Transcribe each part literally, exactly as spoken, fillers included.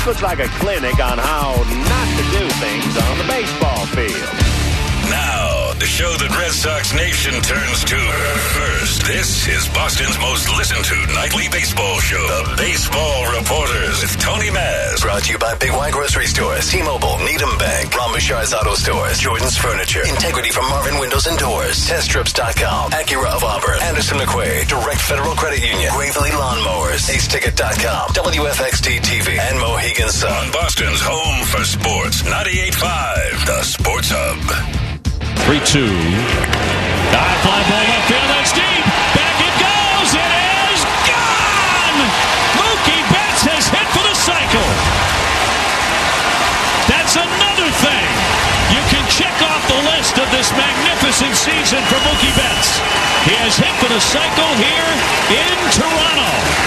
Looks like a clinic on how not to do things on the baseball field. Now, the show that Red Sox Nation turns to first. This is Boston's most listened to nightly baseball show, The Baseball Reporters with Tony Maz. Brought to you by Big Y Grocery Stores, T-Mobile, Needham Bank, Ron Bouchard's Auto Stores, Jordan's Furniture, Integrity from Marvin Windows and Doors, Test Strips dot com, Acura of Auburn, Anderson McQuaid, Direct Federal Credit Union, Gravely Lawnmowers, Ace Ticket dot com, W F X T T V, and Mohegan Sun. On Boston's home for sports, ninety-eight point five, The Sports Hub. three two. High fly ball left field. That's deep. Back it goes. It is gone. Mookie Betts has hit for the cycle. That's another thing you can check off the list of this magnificent season for Mookie Betts. He has hit for the cycle here in Toronto.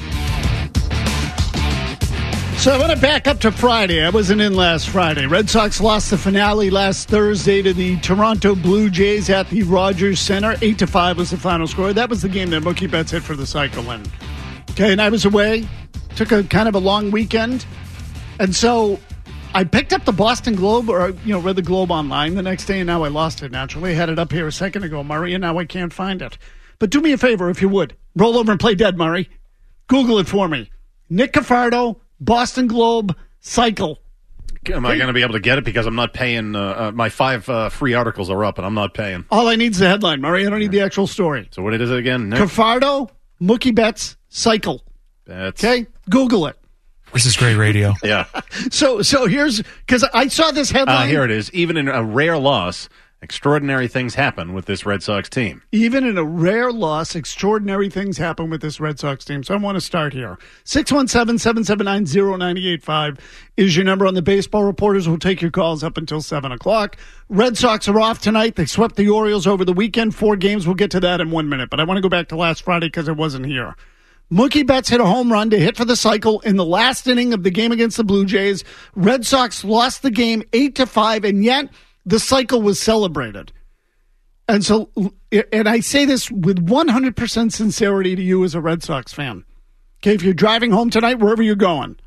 So I want to back up to Friday. I wasn't in last Friday. Red Sox lost the finale last Thursday to the Toronto Blue Jays at the Rogers Center. Eight to five was the final score. That was the game that Mookie Betts hit for the cycle in. Okay, and I was away. Took a kind of a long weekend. And so I picked up the Boston Globe, or, you know, read the Globe online the next day, and now I lost it naturally. I had it up here a second ago, Murray, and now I can't find it. But do me a favor, if you would. Roll over and play dead, Murray. Google it for me. Nick Cafardo, Boston Globe, cycle. Am I going to be able to get it? Because I'm not paying. Uh, uh, my five uh, free articles are up, and I'm not paying. All I need is the headline, Murray. I don't need the actual story. So what is it again, Nick? Cafardo, Mookie Betts, cycle. That's... Okay? Google it. This is great radio. Yeah. So so here's, because I saw this headline. Uh, here it is. Even in a rare loss, extraordinary things happen with this Red Sox team. Even in a rare loss, extraordinary things happen with this Red Sox team. So I want to start here. six one seven, seven seven nine, zero nine eight five is your number on the Baseball Reporters. We'll take your calls up until seven o'clock. Red Sox are off tonight. They swept the Orioles over the weekend. Four games. We'll get to that in one minute. But I want to go back to last Friday because I wasn't here. Mookie Betts hit a home run to hit for the cycle in the last inning of the game against the Blue Jays. Red Sox lost the game eight to five, and yet the cycle was celebrated. And so, and I say this with one hundred percent sincerity to you as a Red Sox fan. Okay, if you're driving home tonight, wherever you're going,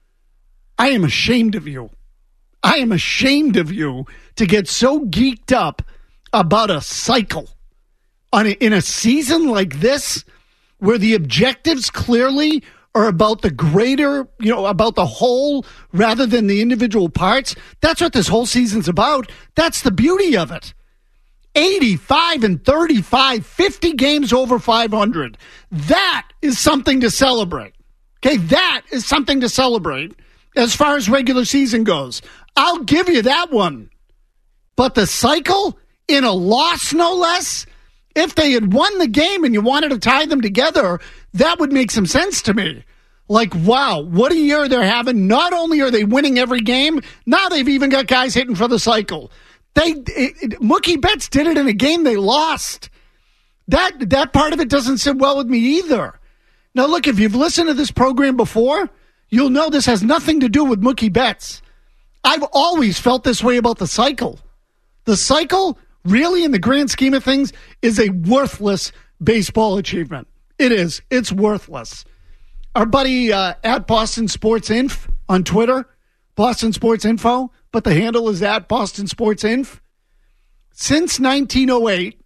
I am ashamed of you. I am ashamed of you to get so geeked up about a cycle on a, in a season like this, where the objectives clearly are about the greater, you know, about the whole rather than the individual parts. That's what this whole season's about. That's the beauty of it. eighty-five and thirty-five, fifty games over five hundred. That is something to celebrate. Okay, that is something to celebrate as far as regular season goes. I'll give you that one. But the cycle, in a loss no less, if they had won the game and you wanted to tie them together, that would make some sense to me. Like, wow, what a year they're having. Not only are they winning every game, now they've even got guys hitting for the cycle. They it, it, Mookie Betts did it in a game they lost. That that part of it doesn't sit well with me either. Now, look, if you've listened to this program before, you'll know this has nothing to do with Mookie Betts. I've always felt this way about the cycle. The cycle, really, in the grand scheme of things, is a worthless baseball achievement. It is. It's worthless. Our buddy uh, at Boston Sports Inf on Twitter, Boston Sports Info, but the handle is at Boston Sports Inf. Since nineteen oh eight,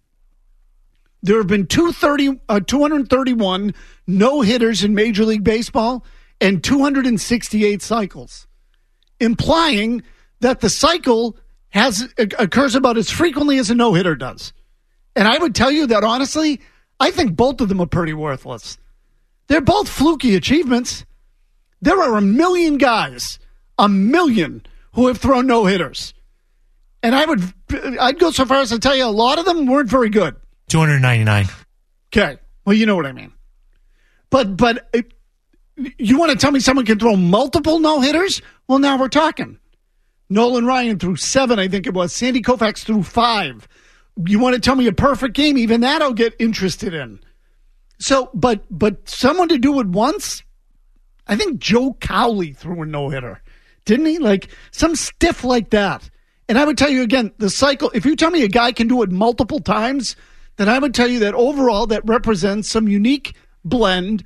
there have been two hundred thirty-one no-hitters in Major League Baseball and two hundred sixty-eight cycles, implying that the cycle has occurs about as frequently as a no-hitter does. And I would tell you that, honestly, I think both of them are pretty worthless. They're both fluky achievements. There are a million guys, a million, who have thrown no-hitters. And I would, I'd go so far as to tell you a lot of them weren't very good. two hundred ninety-nine. Okay. Well, you know what I mean. But, but it, you want to tell me someone can throw multiple no-hitters? Well, now we're talking. Nolan Ryan threw seven, I think it was. Sandy Koufax threw five. You want to tell me a perfect game? Even that I'll get interested in. So, but but someone to do it once? I think Joe Cowley threw a no-hitter. Didn't he? Like, some stiff like that. And I would tell you again, the cycle, if you tell me a guy can do it multiple times, then I would tell you that overall that represents some unique blend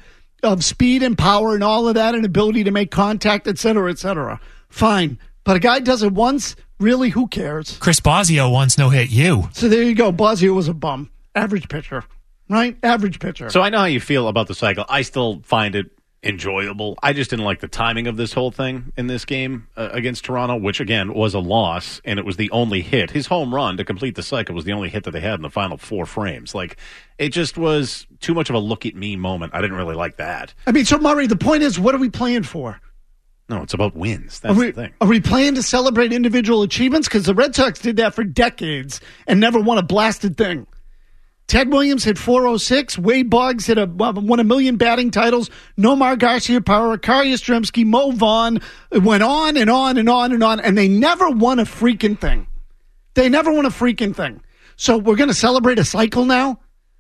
of speed and power and all of that and ability to make contact, et cetera, et cetera. Fine. But a guy does it once, really, who cares? Chris Bosio once no-hit you. So there you go. Bosio was a bum. Average pitcher, right? Average pitcher. So I know how you feel about the cycle. I still find it enjoyable. I just didn't like the timing of this whole thing in this game uh, against Toronto, which, again, was a loss, and it was the only hit. His home run to complete the cycle was the only hit that they had in the final four frames. Like, it just was too much of a look-at-me moment. I didn't really like that. I mean, so, Murray, the point is, what are we playing for? No, it's about wins. That's are we, the thing. Are we playing to celebrate individual achievements? Because the Red Sox did that for decades and never won a blasted thing. Ted Williams hit four oh six. Wade Boggs hit a, won a million batting titles. Nomar Garciaparra, Kari Yastrzemski, Mo Vaughn. It went on and on and on and on, and they never won a freaking thing. They never won a freaking thing. So we're going to celebrate a cycle now?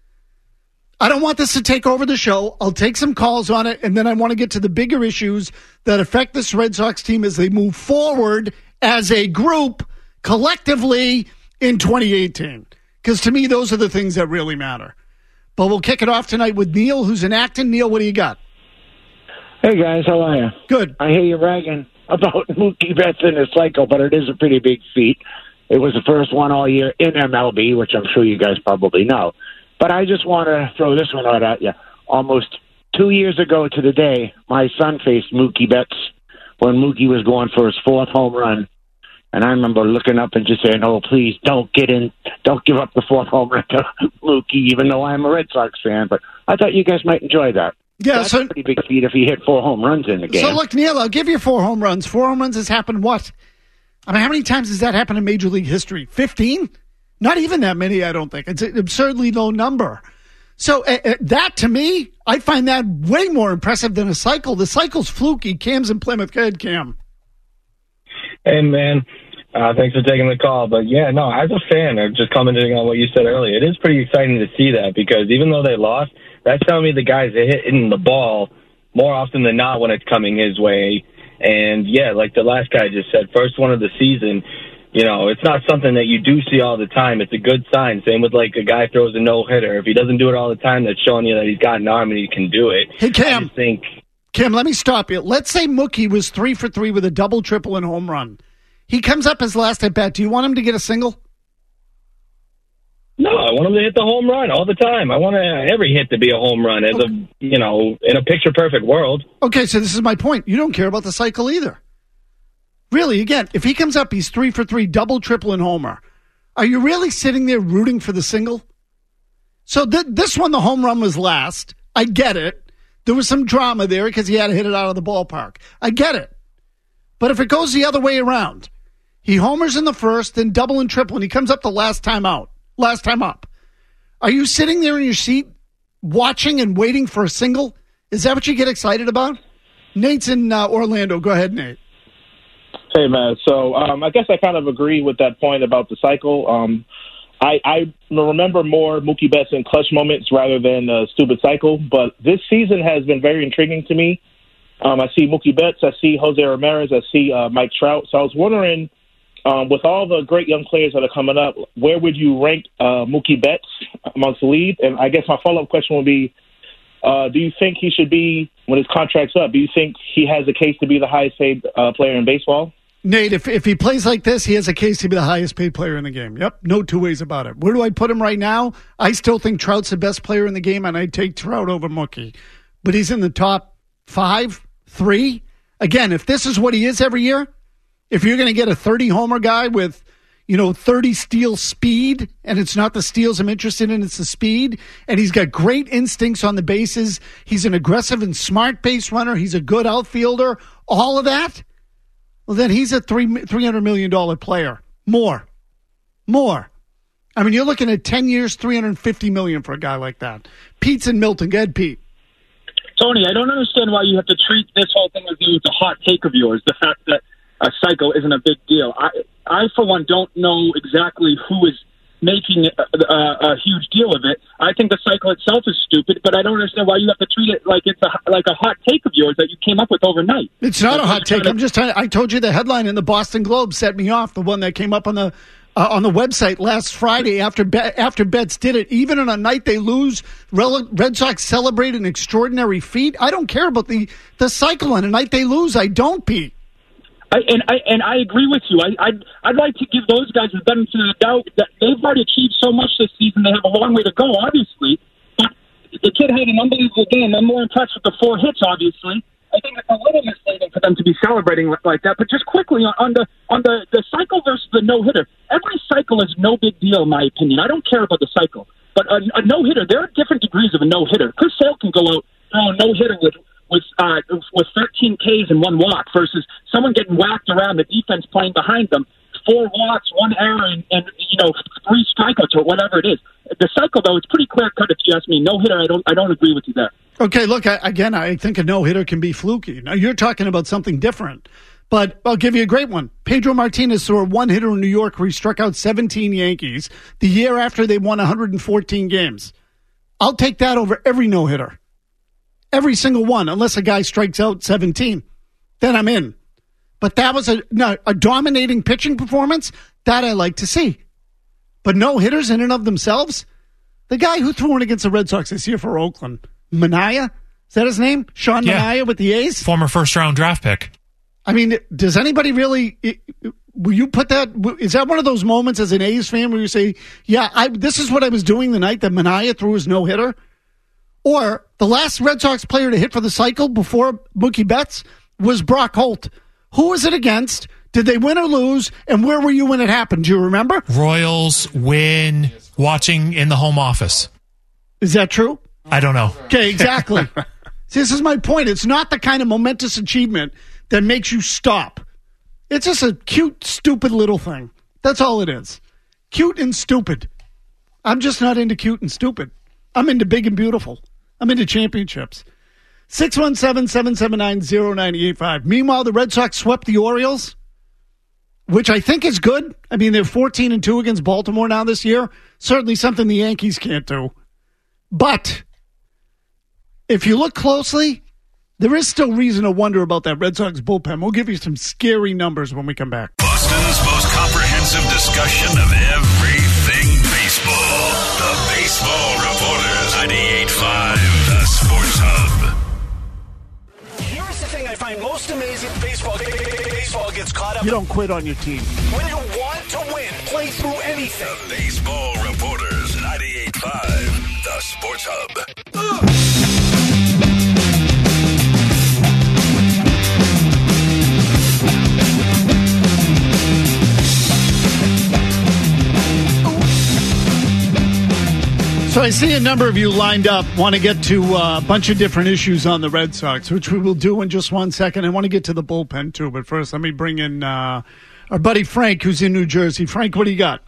I don't want this to take over the show. I'll take some calls on it, and then I want to get to the bigger issues that affect this Red Sox team as they move forward as a group collectively in twenty eighteen. Because to me, those are the things that really matter. But we'll kick it off tonight with Neil, who's in Acton. Neil, what do you got? Hey, guys. How are you? Good. I hear you ragging about Mookie Betts and his cycle, but it is a pretty big feat. It was the first one all year in M L B, which I'm sure you guys probably know. But I just want to throw this one out at you. Almost two years ago to the day, my son faced Mookie Betts when Mookie was going for his fourth home run. And I remember looking up and just saying, oh, please don't get in, don't give up the fourth home run to Mookie, even though I'm a Red Sox fan. But I thought you guys might enjoy that. Yeah, That's so, a pretty big feat if he hit four home runs in the game. So, look, Neil, I'll give you four home runs. Four home runs has happened what? I mean, how many times has that happened in Major League history? fifteen? Not even that many, I don't think. It's an absurdly low number. So uh, uh, that, to me, I find that way more impressive than a cycle. The cycle's fluky. Cam's in Plymouth. Go ahead, Cam. Hey, man. Uh, thanks for taking the call. But, yeah, no, as a fan, I'm just commenting on what you said earlier, it is pretty exciting to see that because even though they lost, that's telling me the guys are hitting the ball more often than not when it's coming his way. And, yeah, like the last guy just said, first one of the season, you know, it's not something that you do see all the time. It's a good sign. Same with, like, a guy throws a no-hitter. If he doesn't do it all the time, that's showing you that he's got an arm and he can do it. Hey, Cam. I just think, Cam, let me stop you. Let's say Mookie was three for three with a double, triple, and home run. He comes up his last at-bat. Do you want him to get a single? No, I want him to hit the home run all the time. I want every hit to be a home run as a, you know, in a picture-perfect world. Okay, so this is my point. You don't care about the cycle either. Really, again, if he comes up, he's three for three, double, triple, and homer. Are you really sitting there rooting for the single? So th- this one, the home run was last. I get it. There was some drama there because he had to hit it out of the ballpark. I get it. But if it goes the other way around, he homers in the first, then double and triple, and he comes up the last time out, last time up. Are you sitting there in your seat watching and waiting for a single? Is that what you get excited about? Nate's in uh, Orlando. Go ahead, Nate. Hey, man. So um, I guess I kind of agree with that point about the cycle. Um, I, I remember more Mookie Betts in clutch moments rather than a stupid cycle, but this season has been very intriguing to me. Um, I see Mookie Betts, I see Jose Ramirez, I see uh, Mike Trout. So I was wondering, um, with all the great young players that are coming up, where would you rank uh, Mookie Betts amongst the lead? And I guess my follow-up question would be, uh, do you think he should be, when his contract's up, do you think he has a case to be the highest paid uh, player in baseball? Nate, if if he plays like this, he has a case to be the highest paid player in the game. Yep, no two ways about it. Where do I put him right now? I still think Trout's the best player in the game, and I'd take Trout over Mookie. But he's in the top five, three. Again, if this is what he is every year, if you're going to get a thirty-homer guy with, you know, thirty steal speed, and it's not the steals I'm interested in, it's the speed, and he's got great instincts on the bases, he's an aggressive and smart base runner, he's a good outfielder, all of that, well, then he's a three $300 million player. More. More. I mean, you're looking at ten years, three hundred fifty million dollars for a guy like that. Pete's in Milton. Go ahead, Pete. Tony, I don't understand why you have to treat this whole thing as it's a hot take of yours, the fact that a cycle isn't a big deal. I, I for one, don't know exactly who is making a, a, a huge deal of it. I think the cycle itself is stupid, but I don't understand why you have to treat it like it's a, like a hot take of yours that you came up with overnight. It's not so a hot take. To... I'm just trying. I told you the headline in the Boston Globe set me off. The one that came up on the uh, on the website last Friday after Be- after Betts did it. Even on a night they lose, Red Sox celebrate an extraordinary feat. I don't care about the, the cycle on a night they lose. I don't, Pete. I, and I and I agree with you. I, I'd I'd like to give those guys the benefit of the doubt that they've already achieved so much this season. They have a long way to go, obviously. But the kid had an unbelievable game. I'm more impressed with the four hits, obviously. I think it's a little misleading for them to be celebrating like that. But just quickly on, on the on the, the cycle versus the no hitter, every cycle is no big deal in my opinion. I don't care about the cycle, but a, a no hitter, there are different degrees of a no hitter. Chris Sale can go out throw a no hitter with with uh, with thirteen Ks and one walk versus someone getting whacked around, the defense playing behind them, four walks, one error, and, and you know three strikeouts or whatever it is. The cycle though, it's pretty clear cut if you ask me. No hitter, I don't I don't agree with you there. Okay, look, I, again, I think a no-hitter can be fluky. Now, you're talking about something different, but I'll give you a great one. Pedro Martinez threw a one-hitter in New York where he struck out seventeen Yankees the year after they won one hundred fourteen games. I'll take that over every no-hitter. Every single one, unless a guy strikes out seventeen. Then I'm in. But that was a, no, a dominating pitching performance. That I like to see. But no-hitters in and of themselves? The guy who threw one against the Red Sox this year for Oakland, Manaea? Is that his name? Sean yeah. Manaea with the A's? Former first-round draft pick. I mean, does anybody really... Will you put that... Is that one of those moments as an A's fan where you say, yeah, I, this is what I was doing the night that Manaea threw his no-hitter? Or the last Red Sox player to hit for the cycle before Mookie Betts was Brock Holt. Who was it against? Did they win or lose? And where were you when it happened? Do you remember? Royals win, watching in the home office. Is that true? I don't know. Okay, exactly. See, this is my point. It's not the kind of momentous achievement that makes you stop. It's just a cute, stupid little thing. That's all it is. Cute and stupid. I'm just not into cute and stupid. I'm into big and beautiful. I'm into championships. six one seven, seven seven nine, zero nine eight five. Meanwhile, the Red Sox swept the Orioles, which I think is good. I mean, they're fourteen and two against Baltimore now this year. Certainly something the Yankees can't do. But if you look closely, there is still reason to wonder about that Red Sox bullpen. We'll give you some scary numbers when we come back. Boston's most comprehensive discussion of everything baseball. The Baseball Reporters, ninety-eight point five, The Sports Hub. Here's the thing I find most amazing. Baseball, baseball gets caught up. You don't quit on your team. When you want to win, play through anything. The Baseball Reporters, ninety-eight point five, The Sports Hub. Ugh. So I see a number of you lined up, want to get to uh, a bunch of different issues on the Red Sox, which we will do in just one second. I want to get to the bullpen, too. But first, let me bring in uh, our buddy Frank, who's in New Jersey. Frank, what do you got?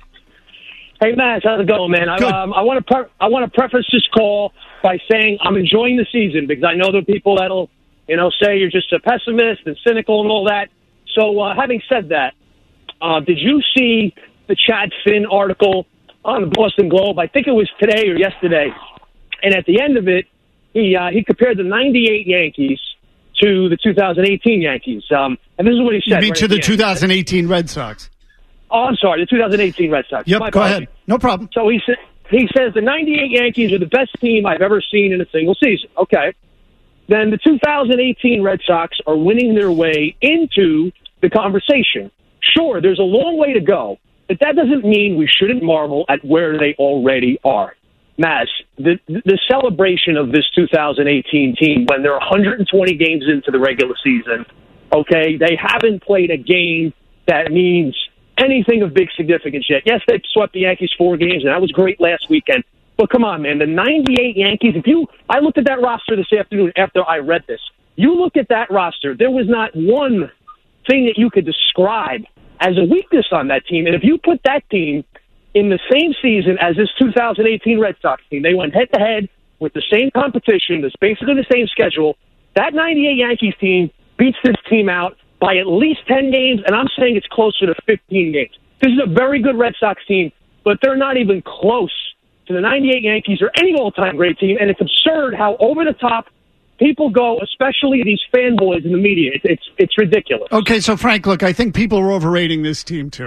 Hey, Matt, how's it going, man? I, um, I want to pre- I want to preface this call by saying I'm enjoying the season because I know there are people that'll, you know, say you're just a pessimist and cynical and all that. So uh, having said that, uh, did you see the Chad Finn article on the Boston Globe? I think it was today or yesterday. And at the end of it, he uh, he compared the ninety-eight Yankees to the two thousand eighteen Yankees. Um, and this is what he said. You mean right to the, the two thousand eighteen end. Red Sox? Oh, I'm sorry, the two thousand eighteen Red Sox. Yep, My go apologies. ahead. No problem. So he, sa- he says the ninety-eight Yankees are the best team I've ever seen in a single season. Okay. Then the two thousand eighteen Red Sox are winning their way into the conversation. Sure, there's a long way to go. But that doesn't mean we shouldn't marvel at where they already are. Maz, the, the celebration of this two thousand eighteen team when they're one hundred twenty games into the regular season, okay, they haven't played a game that means anything of big significance yet. Yes, they swept the Yankees four games, and that was great last weekend. But come on, man, the ninety-eight Yankees, if you, I looked at that roster this afternoon after I read this. You look at that roster, there was not one thing that you could describe as a weakness on that team. And if you put that team in the same season as this two thousand eighteen Red Sox team, they went head-to-head with the same competition, that's basically the same schedule, that ninety-eight Yankees team beats this team out by at least ten games, and I'm saying it's closer to fifteen games. This is a very good Red Sox team, but they're not even close to the ninety-eight Yankees or any all-time great team, and it's absurd how over-the-top people go, especially these fanboys in the media. It's, it's it's ridiculous. Okay, so Frank, look, I think people are overrating this team too.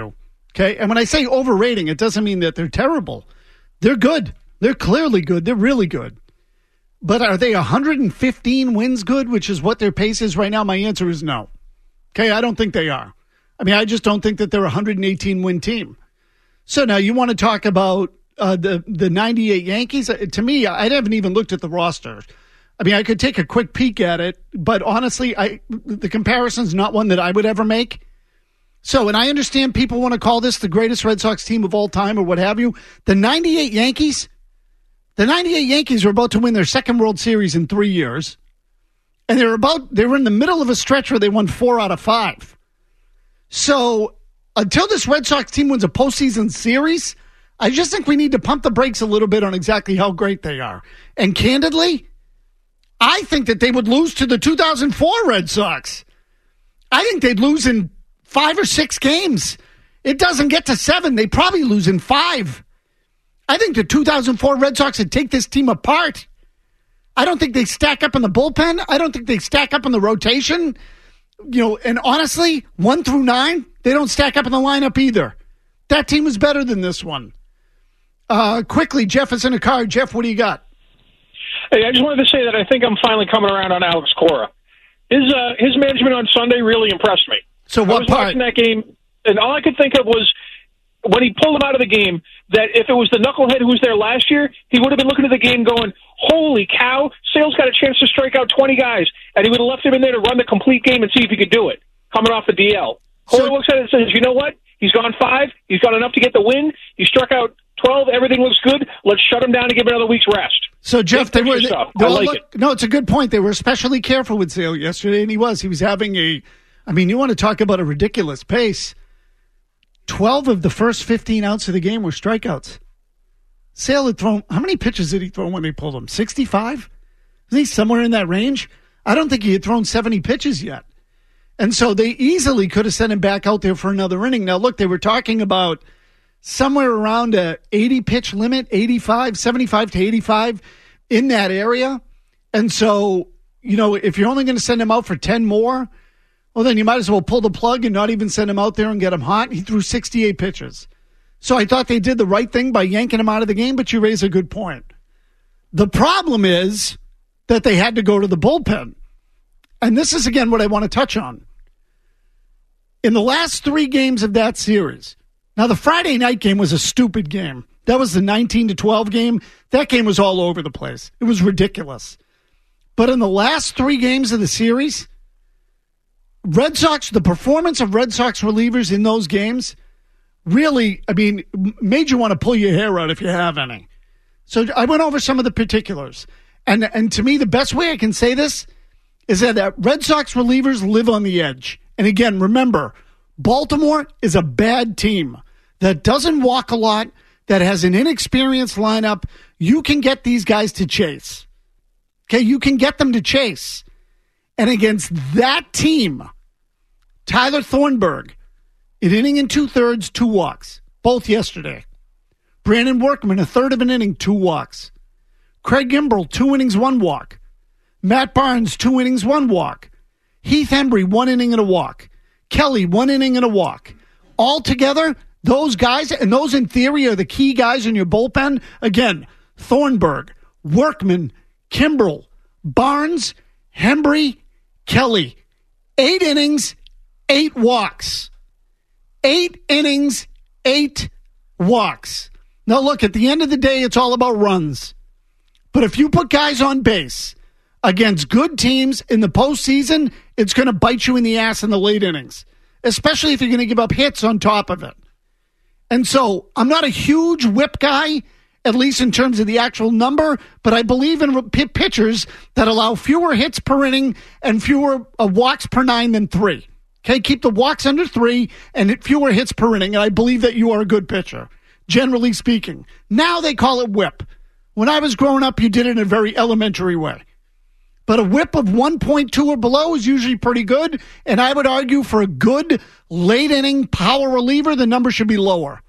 Okay, and when I say overrating, it doesn't mean that they're terrible. They're good. They're clearly good. They're really good. But are they one hundred fifteen wins good, which is what their pace is right now? My answer is no. Okay, I don't think they are. I mean, I just don't think that they're a one hundred eighteen win team. So now you want to talk about uh, the, the ninety-eight Yankees? Uh, to me, I haven't even looked at the roster. I mean, I could take a quick peek at it, but honestly, I the comparison's not one that I would ever make. So, and I understand people want to call this the greatest Red Sox team of all time or what have you. The ninety-eight Yankees, the ninety-eight Yankees were about to win their second World Series in three years. And they were about, they were in the middle of a stretch where they won four out of five. So, until this Red Sox team wins a postseason series, I just think we need to pump the brakes a little bit on exactly how great they are. And candidly, I think that they would lose to the two thousand four Red Sox. I think they'd lose in five or six games. It doesn't get to seven. They probably lose in five. I think the two thousand four Red Sox would take this team apart. I don't think they stack up in the bullpen. I don't think they stack up in the rotation. You know, and honestly, one through nine, they don't stack up in the lineup either. That team was better than this one. Uh, quickly, Jeff is in a car. Jeff, what do you got? Hey, I just wanted to say that I think I'm finally coming around on Alex Cora. His uh, his management on Sunday really impressed me. So what I was part? watching that game, and all I could think of was when he pulled him out of the game, that if it was the knucklehead who was there last year, he would have been looking at the game going, holy cow, Sale's got a chance to strike out twenty guys, and he would have left him in there to run the complete game and see if he could do it, coming off the D L. Cora so, looks at it and says, you know what? He's gone five. He's got enough to get the win. He struck out twelve. Everything looks good. Let's shut him down and give him another week's rest. So, Jeff, they were, they, I like look, it. No, it's a good point. They were especially careful with Sale yesterday, and he was. He was having a, I mean, you want to talk about a ridiculous pace. twelve of the first fifteen outs of the game were strikeouts. Sale had thrown, how many pitches did he throw when they pulled him? sixty-five? Is he somewhere in that range? I don't think he had thrown seventy pitches yet. And so they easily could have sent him back out there for another inning. Now, look, they were talking about somewhere around a eighty-pitch limit, eighty-five, seventy-five to eighty-five in that area. And so, you know, if you're only going to send him out for ten more, well, then you might as well pull the plug and not even send him out there and get him hot. He threw sixty-eight pitches. So I thought they did the right thing by yanking him out of the game, but you raise a good point. The problem is that they had to go to the bullpen. And this is, again, what I want to touch on. In the last three games of that series, now the Friday night game was a stupid game. That was the nineteen to twelve game. That game was all over the place. It was ridiculous. But in the last three games of the series, Red Sox, the performance of Red Sox relievers in those games really, I mean, made you want to pull your hair out if you have any. So I went over some of the particulars. And and to me, the best way I can say this is that, that Red Sox relievers live on the edge. And again, remember, Baltimore is a bad team that doesn't walk a lot, that has an inexperienced lineup. You can get these guys to chase. Okay, you can get them to chase. And against that team, Tyler Thornburg, an inning and two-thirds, two walks, both yesterday. Brandon Workman, a third of an inning, two walks. Craig Kimbrell, two innings, one walk. Matt Barnes, two innings, one walk. Heath Hembry, one inning and a walk. Kelly, one inning and a walk. All together, those guys, and those in theory are the key guys in your bullpen. Again, Thornburg, Workman, Kimbrell, Barnes, Hembry, Kelly. Eight innings, eight walks. Eight innings, eight walks. Now, look, at the end of the day, it's all about runs. But if you put guys on base against good teams in the postseason, it's going to bite you in the ass in the late innings, especially if you're going to give up hits on top of it. And so I'm not a huge whip guy, at least in terms of the actual number, but I believe in p- pitchers that allow fewer hits per inning and fewer uh, walks per nine than three. Okay, keep the walks under three and fewer hits per inning, and I believe that you are a good pitcher, generally speaking. Now they call it whip. When I was growing up, you did it in a very elementary way. But a whip of one point two or below is usually pretty good, and I would argue for a good late-inning power reliever, the number should be lower.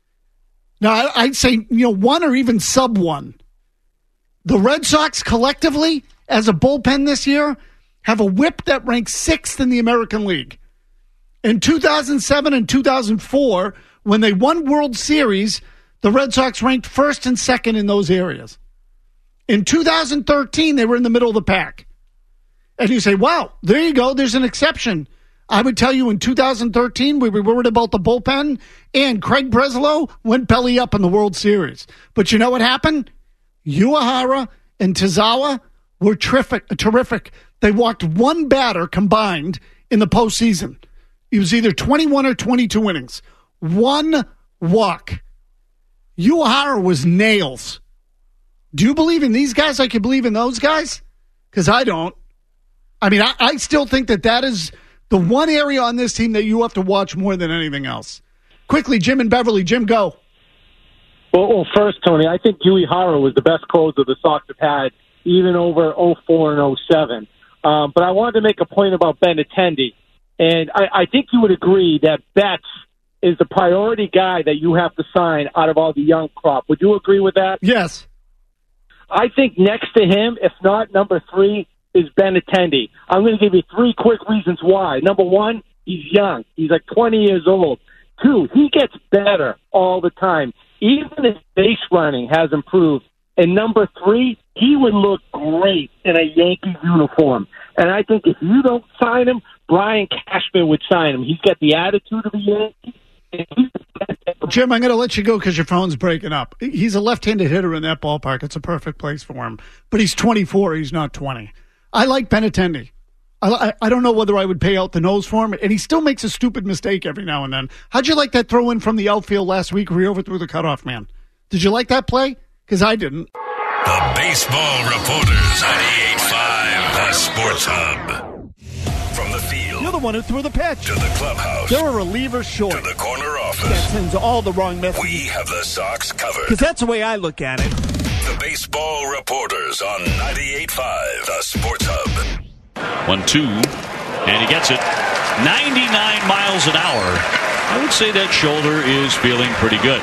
Now, I'd say, you know, one or even sub-one. The Red Sox collectively, as a bullpen this year, have a whip that ranks sixth in the American League. In two thousand seven and two thousand four, When they won World Series, the Red Sox ranked first and second in those areas. In two thousand thirteen, they were in the middle of the pack. And you say, wow, there you go. There's an exception. I would tell you in two thousand thirteen, we were worried about the bullpen, and Craig Breslow went belly up in the World Series. But you know what happened? Uehara and Tazawa were terrific. terrific. They walked one batter combined in the postseason. It was either twenty-one or twenty-two innings. One walk. Uehara was nails. Do you believe in these guys like you believe in those guys? Because I don't. I mean, I, I still think that that is the one area on this team that you have to watch more than anything else. Quickly, Jim and Beverly. Jim, go. Well, well first, Tony, I think Uehara was the best closer the Sox have had, even over oh four and oh seven. Um, but I wanted to make a point about Benintendi. And I, I think you would agree that Betts is the priority guy that you have to sign out of all the young crop. Would you agree with that? Yes. I think next to him, if not number three, is Benintendi. I'm going to give you three quick reasons why. Number one, he's young. He's like twenty years old. Two, he gets better all the time. Even his base running has improved. And number three, he would look great in a Yankees uniform. And I think if you don't sign him, Brian Cashman would sign him. He's got the attitude of a Yankee. Jim, I'm going to let you go because your phone's breaking up. He's a left-handed hitter in that ballpark. It's a perfect place for him. But he's twenty-four. He's not twenty. I like Benintendi. I, I, I don't know whether I would pay out the nose for him, and he still makes a stupid mistake every now and then. How'd you like that throw in from the outfield last week where he overthrew the cutoff man? Did you like that play? Because I didn't. The Baseball Reporters, ninety-eight point five, the Sports Hub. From the field. You're the one who threw the pitch. To the clubhouse. They're a reliever short. To the corner office. That sends all the wrong messages. We have the Sox covered. Because that's the way I look at it. The Baseball Reporters on ninety-eight point five, the Sports Hub. One, two, and he gets it. ninety-nine miles an hour. I would say that shoulder is feeling pretty good.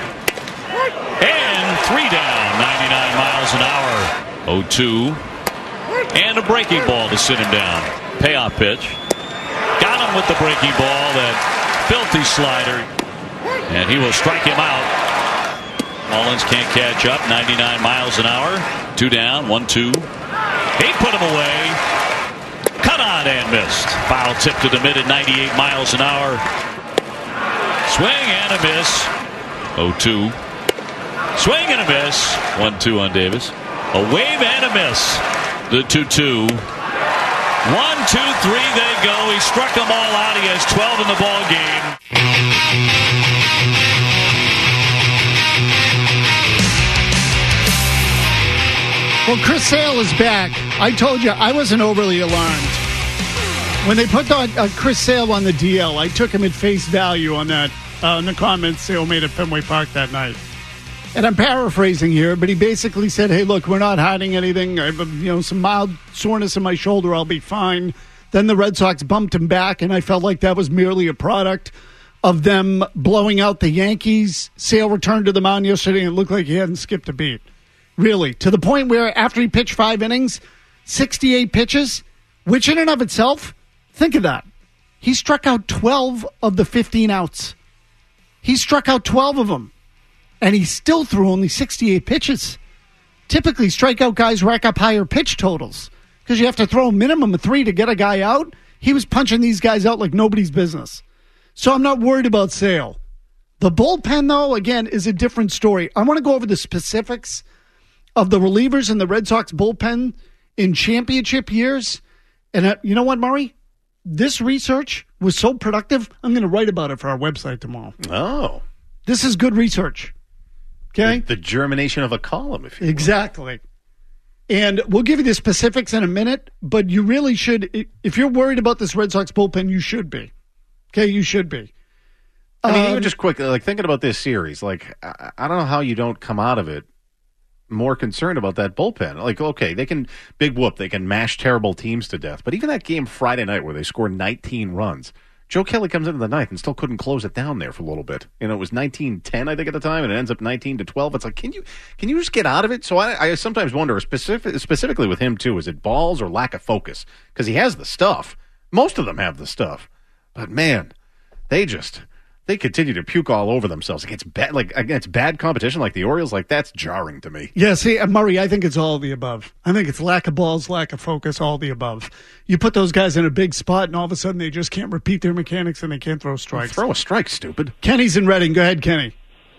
And three down, ninety-nine miles an hour. oh two. And a breaking ball to sit him down. Payoff pitch. Got him with the breaking ball, that filthy slider. And he will strike him out. Mullins can't catch up. ninety-nine miles an hour. Two down. One, two. He put him away. Cut on and missed. Foul tip to the mid at ninety-eight miles an hour. Swing and a miss. oh two. Swing and a miss. one two on Davis. A wave and a miss. The two two. One, two, three, they go. He struck them all out. He has twelve in the ball game. Well, Chris Sale is back. I told you I wasn't overly alarmed. When they put the, uh, Chris Sale on the D L, I took him at face value on that, uh, in the comments Sale made at Fenway Park that night. And I'm paraphrasing here, but he basically said, hey, look, we're not hiding anything. I have you know, some mild soreness in my shoulder. I'll be fine. Then the Red Sox bumped him back, and I felt like that was merely a product of them blowing out the Yankees. Sale returned to the mound yesterday, and it looked like he hadn't skipped a beat. Really, to the point where after he pitched five innings, sixty-eight pitches, which in and of itself, think of that. He struck out twelve of the fifteen outs. He struck out twelve of them. And he still threw only sixty-eight pitches. Typically, strikeout guys rack up higher pitch totals because you have to throw a minimum of three to get a guy out. He was punching these guys out like nobody's business. So I'm not worried about Sale. The bullpen, though, again, is a different story. I want to go over the specifics of the relievers in the Red Sox bullpen in championship years. And uh, you know what, Murray? This research was so productive, I'm going to write about it for our website tomorrow. Oh. This is good research. Okay? The, the germination of a column, if you will. Exactly. And we'll give you the specifics in a minute, but you really should, if you're worried about this Red Sox bullpen, you should be. Okay, you should be. I mean, um, even just quickly, like thinking about this series, like I, I don't know how you don't come out of it more concerned about that bullpen. Like, okay, they can, big whoop, they can mash terrible teams to death. But even that game Friday night where they scored nineteen runs, Joe Kelly comes into the ninth and still couldn't close it down there for a little bit. You know, it was nineteen ten, I think, at the time, and it ends up nineteen to twelve. It's like, can you can you just get out of it? So I, I sometimes wonder, specific, specifically with him, too, is it balls or lack of focus? Because he has the stuff. Most of them have the stuff. But, man, they just... they continue to puke all over themselves against bad, like against bad competition like the Orioles. Like that's jarring to me. Yeah, see, uh, Murray, I think it's all of the above. I think it's lack of balls, lack of focus, all the above. You put those guys in a big spot, and all of a sudden they just can't repeat their mechanics and they can't throw strikes. Well, throw a strike, stupid. Kenny's in Reading. Go ahead, Kenny.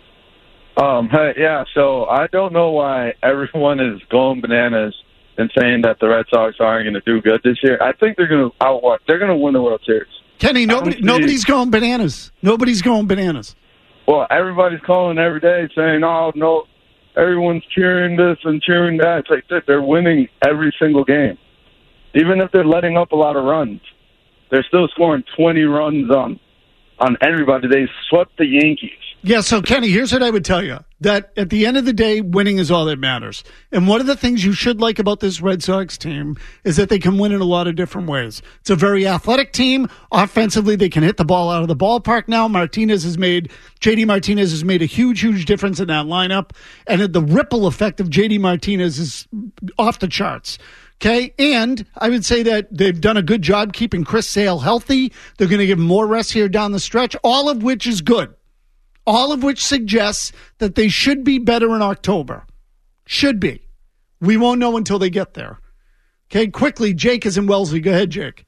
Um, hey, yeah, so I don't know why everyone is going bananas and saying that the Red Sox aren't going to do good this year. I think they're going to outwatch. They're going to win the World Series. Kenny, nobody, nobody's going bananas. Nobody's going bananas. Well, everybody's calling every day saying, oh, no, everyone's cheering this and cheering that. It's like this. They're winning every single game. Even if they're letting up a lot of runs, they're still scoring twenty runs on, on everybody. They swept the Yankees. Yeah, so, Kenny, here's what I would tell you. That at the end of the day, winning is all that matters. And one of the things you should like about this Red Sox team is that they can win in a lot of different ways. It's a very athletic team. Offensively, they can hit the ball out of the ballpark now. Martinez has made, J D Martinez has made a huge, huge difference in that lineup. And the ripple effect of J D Martinez is off the charts. Okay, and I would say that they've done a good job keeping Chris Sale healthy. They're going to give him more rest here down the stretch, all of which is good. All of which suggests that they should be better in October. Should be. We won't know until they get there. Okay, quickly, Jake is in Wellesley. Go ahead, Jake.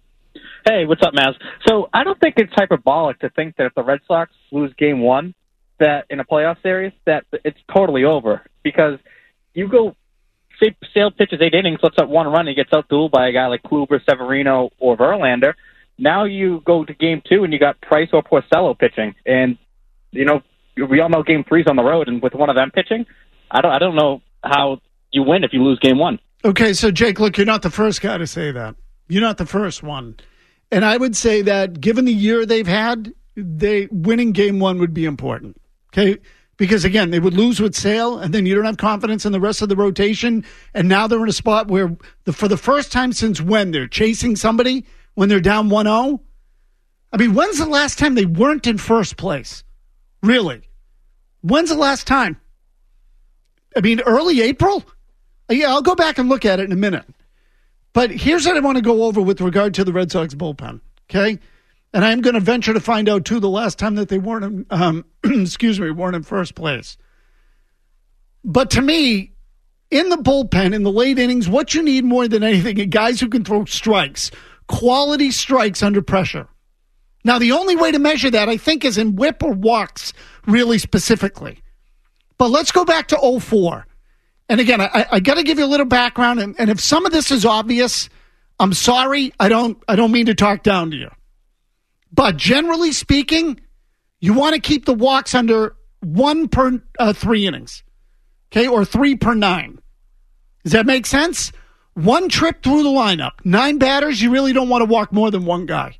Hey, what's up, Maz? So I don't think it's hyperbolic to think that if the Red Sox lose game one that in a playoff series, that it's totally over. Because you go, say Sale pitches eight innings, lets up one run, and he gets out-dueled by a guy like Kluber, Severino, or Verlander. Now you go to game two, and you got Price or Porcello pitching, and you know, we all know game three's on the road, and with one of them pitching, I don't I don't know how you win if you lose game one. Okay, so, Jake, look, you're not the first guy to say that. You're not the first one. And I would say that given the year they've had, they winning game one would be important. Okay? Because, again, they would lose with Sale, and then you don't have confidence in the rest of the rotation, and now they're in a spot where, the, for the first time since when, they're chasing somebody when they're down one oh? I mean, when's the last time they weren't in first place? Really? When's the last time? I mean, early April? Yeah, I'll go back and look at it in a minute. But here's what I want to go over with regard to the Red Sox bullpen, okay? And I'm going to venture to find out, too, the last time that they weren't, in, um, excuse me, weren't in first place. But to me, in the bullpen, in the late innings, what you need more than anything are guys who can throw strikes, quality strikes under pressure. Now, the only way to measure that, I think, is in whip or walks, really specifically. But let's go back to oh four. And again, I, I got to give you a little background. And, and if some of this is obvious, I'm sorry. I don't. I don't mean to talk down to you. But generally speaking, you want to keep the walks under one per uh, three innings, okay, or three per nine. Does that make sense? One trip through the lineup, nine batters. You really don't want to walk more than one guy.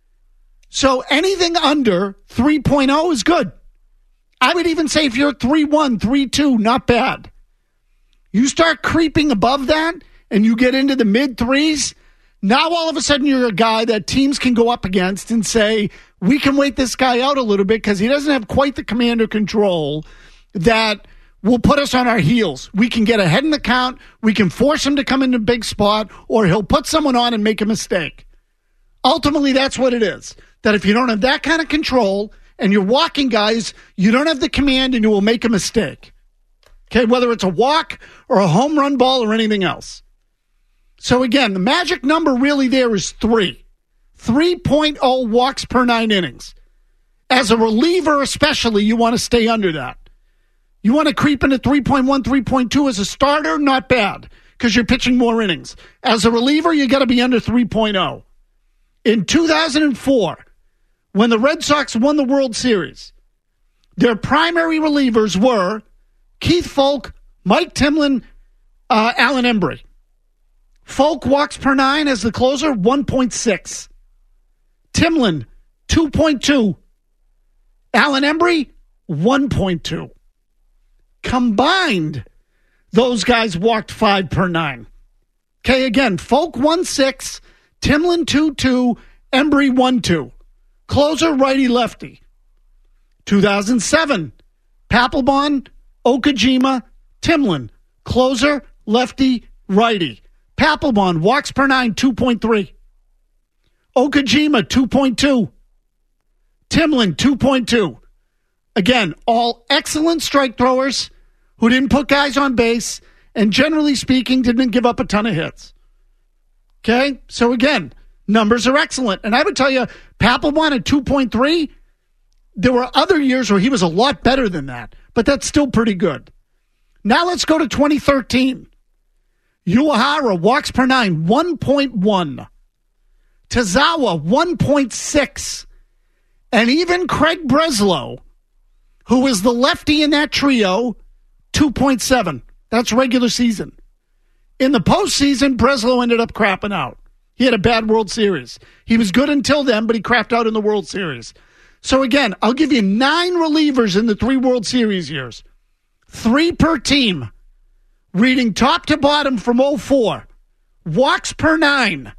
So anything under three point oh is good. I would even say if you're three one, three two, not bad. You start creeping above that and you get into the mid-threes, now all of a sudden you're a guy that teams can go up against and say, we can wait this guy out a little bit because he doesn't have quite the command or control that will put us on our heels. We can get ahead in the count, we can force him to come in a big spot, or he'll put someone on and make a mistake. Ultimately, that's what it is. That if you don't have that kind of control and you're walking guys, you don't have the command and you will make a mistake. Okay, whether it's a walk or a home run ball or anything else. So again, the magic number really there is three. three point oh walks per nine innings. As a reliever especially, you want to stay under that. You want to creep into three point one, three point two as a starter, not bad, because you're pitching more innings. As a reliever, you got to be under three point oh. In two thousand four, when the Red Sox won the World Series, their primary relievers were Keith Folk, Mike Timlin, uh, Alan Embry. Folk walks per nine as the closer, one point six. Timlin, two point two. Alan Embry, one point two. Combined, those guys walked five per nine. Okay, again, Folk one six, Timlin two two, Embry one two. Closer, righty-lefty. two thousand seven, Papelbon, Okajima, Timlin. Closer, lefty, righty. Papelbon, walks per nine, two point three. Okajima, two point two. Timlin, two point two. Again, all excellent strike throwers who didn't put guys on base and generally speaking didn't give up a ton of hits. Okay? So again, numbers are excellent. And I would tell you, Papelbon at two point three, there were other years where he was a lot better than that, but that's still pretty good. Now let's go to twenty thirteen. Uehara, walks per nine, one point one. Tazawa, one point six. And even Craig Breslow, who is the lefty in that trio, two point seven. That's regular season. In the postseason, Breslow ended up crapping out. He had a bad World Series. He was good until then, but he crapped out in the World Series. So again, I'll give you nine relievers in the three World Series years. Three per team. Reading top to bottom from oh four. Walks per nine.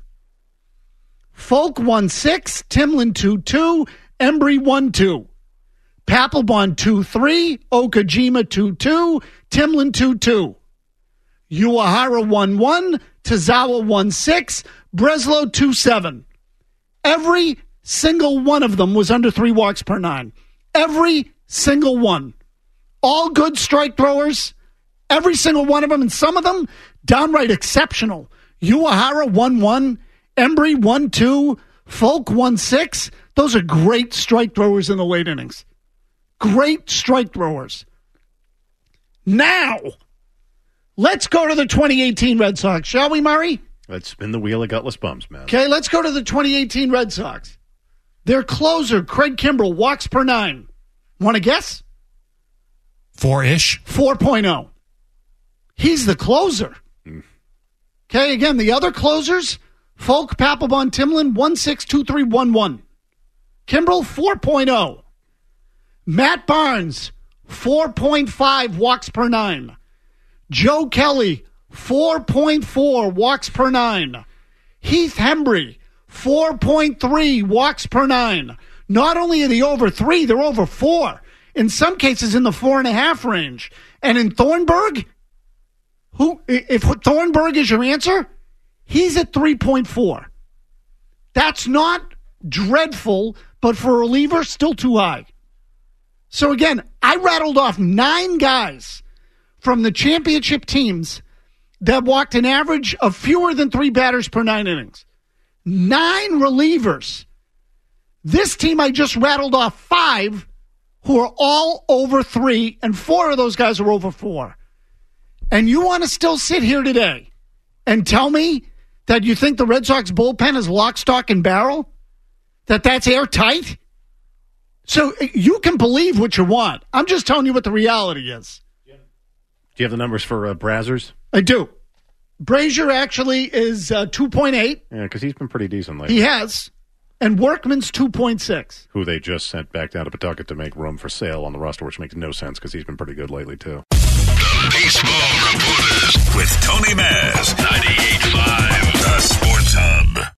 Folk one six, Timlin two two, Embry one two. Papelbon two three, Okajima two two, Timlin two two. Uehara one one, Tazawa one six, Breslow two seven. Every single one of them was under three walks per nine. Every single one. All good strike throwers. Every single one of them, and some of them downright exceptional. Uehara one one, Embry one two, Folk one six. Those are great strike throwers in the late innings. Great strike throwers. Now, let's go to the twenty eighteen Red Sox, shall we, Murray? Let's spin the wheel of gutless bums, man. Okay, let's go to the twenty eighteen Red Sox. Their closer, Craig Kimbrell, walks per nine. Want to guess? Four-ish. four point oh. He's the closer. Mm. Okay, again, the other closers, Folk, Papelbon, Timlin, one six, two three, one one. Kimbrell, four point oh. Matt Barnes, four point five walks per nine. Joe Kelly, four point four walks per nine. Heath Hembree, four point three walks per nine. Not only are they over three, they're over four. In some cases in the four and a half range. And in Thornburg, who if Thornburg is your answer, he's at three point four. That's not dreadful, but for a reliever, still too high. So again, I rattled off nine guys from the championship teams that walked an average of fewer than three batters per nine innings. Nine relievers. This team, I just rattled off five who are all over three, and four of those guys are over four. And you want to still sit here today and tell me that you think the Red Sox bullpen is lock, stock, and barrel? That that's airtight? So you can believe what you want. I'm just telling you what the reality is. Do you have the numbers for uh, Brazzers? I do. Brazier actually is uh, two point eight. Yeah, because he's been pretty decent lately. He has. And Workman's two point six. Who they just sent back down to Pawtucket to make room for sale on the roster, which makes no sense because he's been pretty good lately, too. The Baseball Reporters with Tony Mann.